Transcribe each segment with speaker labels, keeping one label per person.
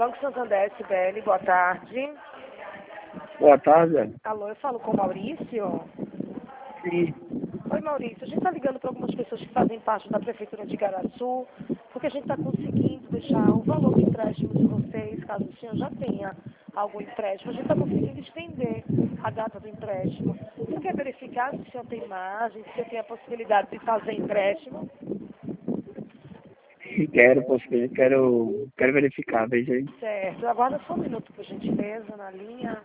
Speaker 1: Banco Santander, Sibeli, boa tarde.
Speaker 2: Boa tarde.
Speaker 1: Alô, eu falo com o Maurício?
Speaker 2: Sim.
Speaker 1: Oi, Maurício. A gente está ligando para algumas pessoas que fazem parte da Prefeitura de Igaraçu, porque a gente está conseguindo deixar o valor do empréstimo de vocês, caso o senhor já tenha algum empréstimo. A gente está conseguindo estender a data do empréstimo. Você quer verificar se o senhor tem margem, se o senhor tem a possibilidade de fazer empréstimo?
Speaker 2: Quero verificar, veja aí.
Speaker 1: Certo. Aguarda só um minuto, por gentileza, na linha.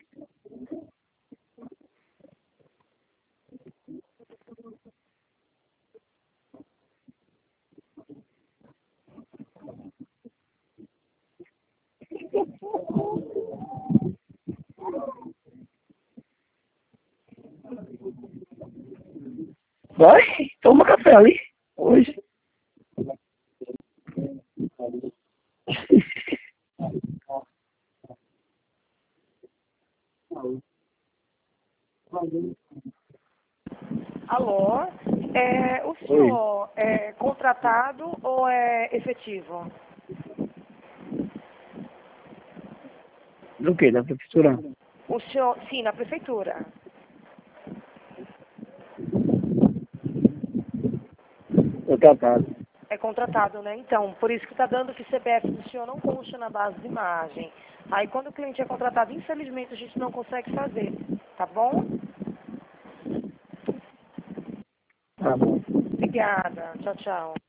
Speaker 2: Vai, toma café ali, hoje.
Speaker 1: Alô? O
Speaker 2: Oi.
Speaker 1: senhor é contratado ou é efetivo?
Speaker 2: Do que? Da prefeitura?
Speaker 1: O senhor, sim, na prefeitura.
Speaker 2: Tô tratado.
Speaker 1: É contratado, né? Então, por isso que está dando que o CPF do senhor não consta na base de margem. Aí, quando o cliente é contratado, infelizmente, a gente não consegue fazer. Tá bom?
Speaker 2: Tá bom.
Speaker 1: Obrigada. Tchau, tchau.